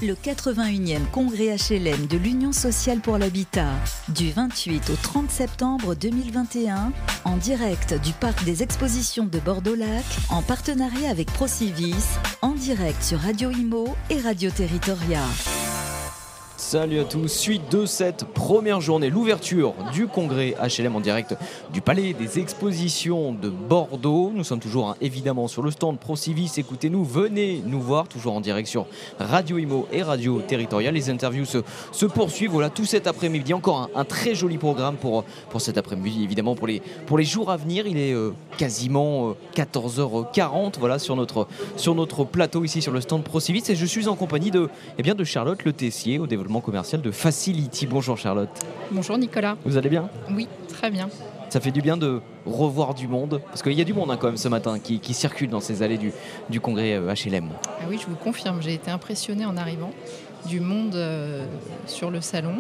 le 81e congrès HLM de l'Union sociale pour l'habitat, du 28 au 30 septembre 2021, en direct du parc des expositions de Bordeaux-Lac, en partenariat avec Procivis, en direct sur Radio Imo et Radio Territoria. Salut à tous, suite de cette première journée, l'ouverture du congrès HLM en direct du Palais des Expositions de Bordeaux. Nous sommes toujours évidemment sur le stand Procivis, écoutez-nous, venez nous voir, toujours en direct sur Radio Imo et Radio Territoria. Les interviews se poursuivent, voilà, tout cet après-midi, encore un très joli programme pour cet après-midi, évidemment pour les jours à venir. Il est quasiment 14h40, voilà, sur notre plateau ici sur le stand Procivis, et je suis en compagnie de Charlotte Le Tessier au développement commercial de Facility. Bonjour Charlotte. Bonjour Nicolas. Vous allez bien ? Oui, très bien. Ça fait du bien de revoir du monde, parce qu'il y a du monde quand même ce matin qui circule dans ces allées du congrès HLM. Ah oui, je vous confirme, j'ai été impressionnée en arrivant du monde sur le salon,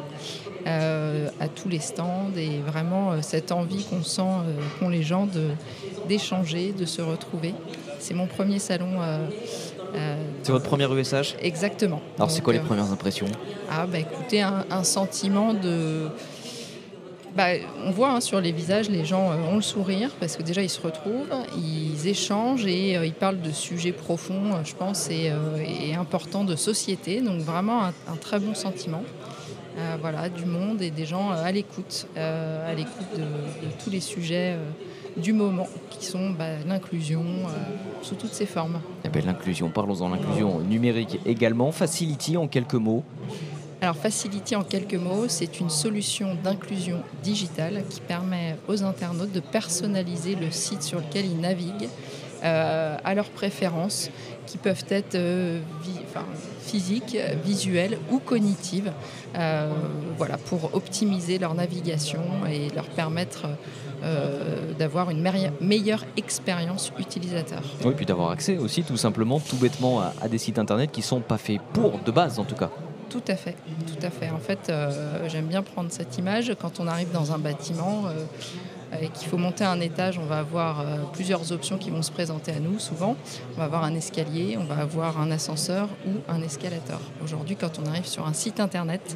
à tous les stands, et vraiment cette envie qu'ont les gens d'échanger, de se retrouver. C'est mon premier salon. C'est votre premier ESH ? Exactement. Alors donc, c'est quoi les premières impressions ? Écoutez, un sentiment de... on voit sur les visages, les gens ont le sourire parce que déjà ils se retrouvent, ils échangent et ils parlent de sujets profonds, je pense, et importants de société. Donc vraiment un très bon sentiment. Du monde et des gens à l'écoute de tous les sujets du moment qui sont l'inclusion sous toutes ses formes. L'inclusion, parlons-en, l'inclusion numérique également. Facility en quelques mots. Alors Facility en quelques mots, c'est une solution d'inclusion digitale qui permet aux internautes de personnaliser le site sur lequel ils naviguent à leurs préférences, qui peuvent être physiques, visuelles ou cognitives, pour optimiser leur navigation et leur permettre d'avoir une meilleure expérience utilisateur. Oui, puis d'avoir accès aussi tout simplement, tout bêtement, à des sites internet qui ne sont pas faits pour, de base en tout cas. Tout à fait. En fait, j'aime bien prendre cette image. Quand on arrive dans un bâtiment et qu'il faut monter un étage, on va avoir plusieurs options qui vont se présenter à nous souvent. On va avoir un escalier, on va avoir un ascenseur ou un escalator. Aujourd'hui, quand on arrive sur un site internet,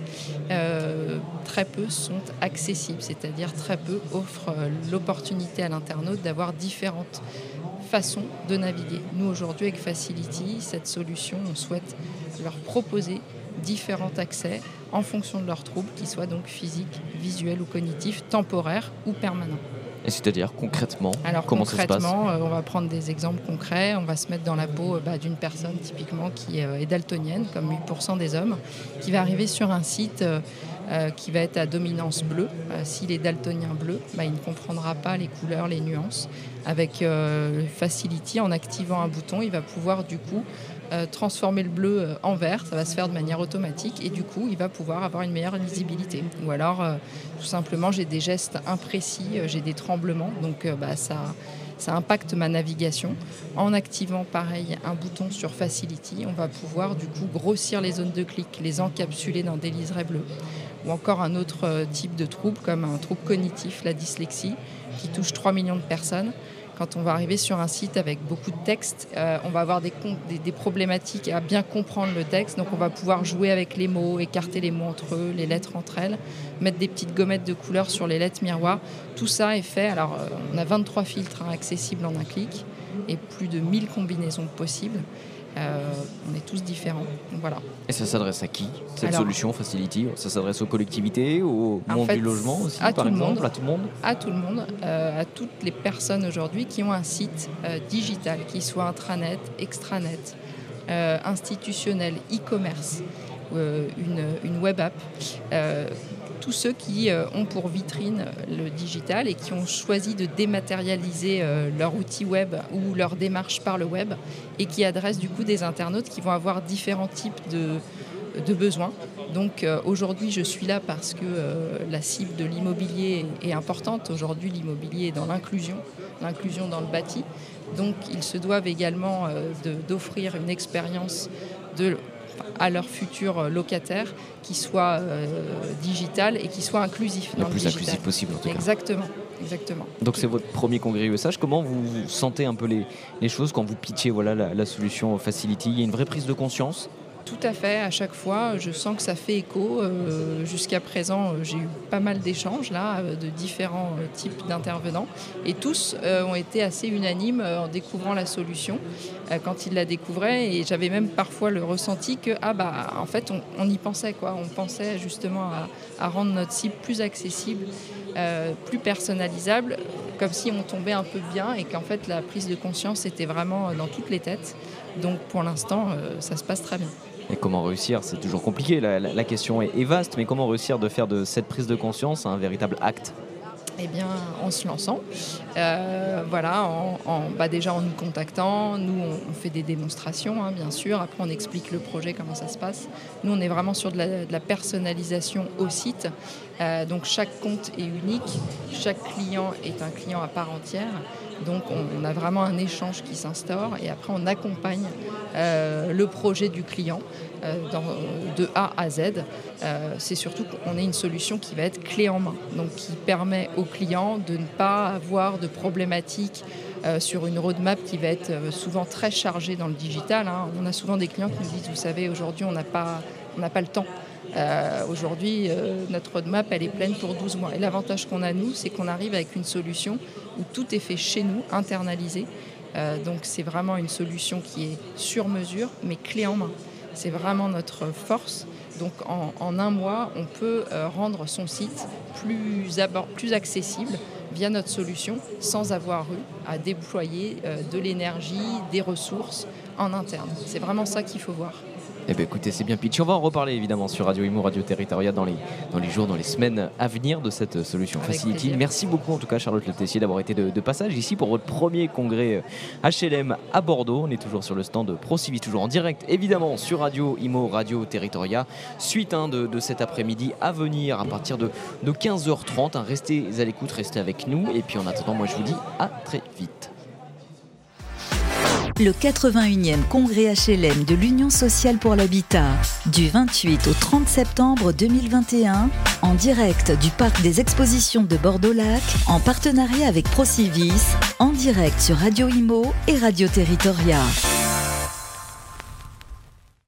très peu sont accessibles, c'est-à-dire très peu offrent l'opportunité à l'internaute d'avoir différentes façons de naviguer. Nous, aujourd'hui, avec Facility, cette solution, on souhaite leur proposer différents accès en fonction de leurs troubles, qu'ils soient donc physiques, visuels ou cognitifs, temporaires ou permanents. Et c'est-à-dire concrètement, comment ça se passe ? On va prendre des exemples concrets. On va se mettre dans la peau d'une personne typiquement qui est daltonienne, comme 8% des hommes, qui va arriver sur un site qui va être à dominance bleue. S'il est daltonien bleu, il ne comprendra pas les couleurs, les nuances. Avec Facility, en activant un bouton, il va pouvoir du coup transformer le bleu en vert. Ça va se faire de manière automatique et du coup il va pouvoir avoir une meilleure lisibilité. Ou alors tout simplement j'ai des gestes imprécis, j'ai des tremblements, donc ça impacte ma navigation. En activant pareil un bouton sur Facility, on va pouvoir du coup grossir les zones de clic, les encapsuler dans des liserés bleus. Ou encore un autre type de trouble comme un trouble cognitif, la dyslexie, qui touche 3 millions de personnes. Quand on va arriver sur un site avec beaucoup de texte, on va avoir des problématiques à bien comprendre le texte. Donc on va pouvoir jouer avec les mots, écarter les mots entre eux, les lettres entre elles, mettre des petites gommettes de couleur sur les lettres miroirs. Tout ça est fait. Alors on a 23 filtres accessibles en un clic et plus de 1000 combinaisons possibles. On est tous différents. Voilà. Et ça s'adresse à qui, cette solution Facility ? Ça s'adresse aux collectivités, au monde du logement aussi, par exemple, à tout le monde ? À tout le monde, à toutes les personnes aujourd'hui qui ont un site digital, qui soit intranet, extranet, institutionnel, e-commerce, une web app. Tous ceux qui ont pour vitrine le digital et qui ont choisi de dématérialiser leur outil web ou leur démarche par le web et qui adressent du coup des internautes qui vont avoir différents types de besoins. Donc aujourd'hui, je suis là parce que la cible de l'immobilier est importante. Aujourd'hui, l'immobilier est dans l'inclusion dans le bâti. Donc ils se doivent également d'offrir une expérience à leurs futurs locataires qui soit digital et qui soit inclusif. Le plus inclusif possible en tout cas. Exactement. Donc c'est votre premier congrès ESH. Comment vous sentez un peu les choses quand vous pitchez la solution Facility ? Il y a une vraie prise de conscience ? Tout à fait, à chaque fois, je sens que ça fait écho. Jusqu'à présent, j'ai eu pas mal d'échanges là, de différents types d'intervenants et tous ont été assez unanimes en découvrant la solution quand ils la découvraient, et j'avais même parfois le ressenti que en fait on y pensait quoi. On pensait justement à rendre notre cible plus accessible, plus personnalisable, comme si on tombait un peu bien et qu'en fait la prise de conscience était vraiment dans toutes les têtes. Donc pour l'instant, ça se passe très bien. Et comment réussir? C'est toujours compliqué, la question est vaste, mais comment réussir de faire de cette prise de conscience un véritable acte? Eh bien, en se lançant, déjà en nous contactant. Nous, on fait des démonstrations, bien sûr. Après, on explique le projet, comment ça se passe. Nous, on est vraiment sur de la personnalisation au site. Donc, chaque compte est unique. Chaque client est un client à part entière. Donc, on a vraiment un échange qui s'instaure. Et après, on accompagne le projet du client de A à Z. C'est surtout qu'on ait une solution qui va être clé en main, donc qui permet au client de ne pas avoir de problématiques sur une roadmap qui va être souvent très chargée dans le digital. On a souvent des clients qui nous disent, vous savez, aujourd'hui on n'a pas le temps. Aujourd'hui, notre roadmap, elle est pleine pour 12 mois. Et l'avantage qu'on a, nous, c'est qu'on arrive avec une solution où tout est fait chez nous, internalisé. Donc c'est vraiment une solution qui est sur mesure, mais clé en main. C'est vraiment notre force. Donc en un mois, on peut rendre son site plus accessible via notre solution, sans avoir eu à déployer de l'énergie, des ressources en interne. C'est vraiment ça qu'il faut voir. Eh bien écoutez, c'est bien pitch. On va en reparler évidemment sur Radio Imo, Radio Territoria dans les jours, dans les semaines à venir de cette solution Facility. Merci beaucoup en tout cas Charlotte Le Tessier d'avoir été de passage ici pour votre premier congrès HLM à Bordeaux. On est toujours sur le stand de ProCivis, toujours en direct évidemment sur Radio Imo, Radio Territoria. Suite de cet après-midi à venir à partir de 15h30. Restez à l'écoute, restez avec nous. Et puis en attendant, moi je vous dis à très vite. Le 81e congrès HLM de l'Union sociale pour l'habitat, du 28 au 30 septembre 2021, en direct du parc des expositions de Bordeaux-Lac, en partenariat avec ProCivis, en direct sur Radio Imo et Radio Territoria.